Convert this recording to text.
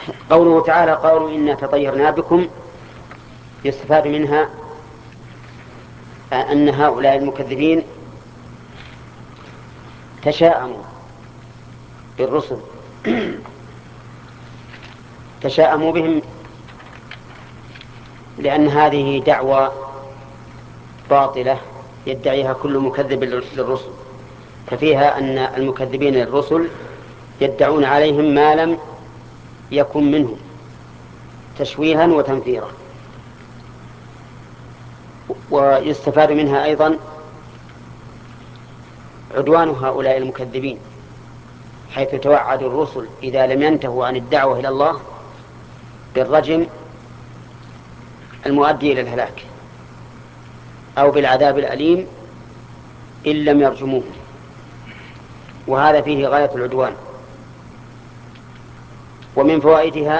قوله تعالى قالوا إنا تطيرنا بكم، يستفاد منها أن هؤلاء المكذبين تشاءموا بالرسل تشاءموا بهم لأن هذه دعوة باطلة يدعيها كل مكذب للرسل، ففيها أن المكذبين للرسل يدعون عليهم ما لم يكن منهم تشويها وتنفيرا. ويستفاد منها أيضا عدوان هؤلاء المكذبين، حيث توعد الرسل إذا لم ينتهوا عن الدعوة إلى الله بالرجم المؤدي إلى الهلاك أو بالعذاب الأليم إن لم يرجموه، وهذا فيه غاية العدوان. ومن فوائدها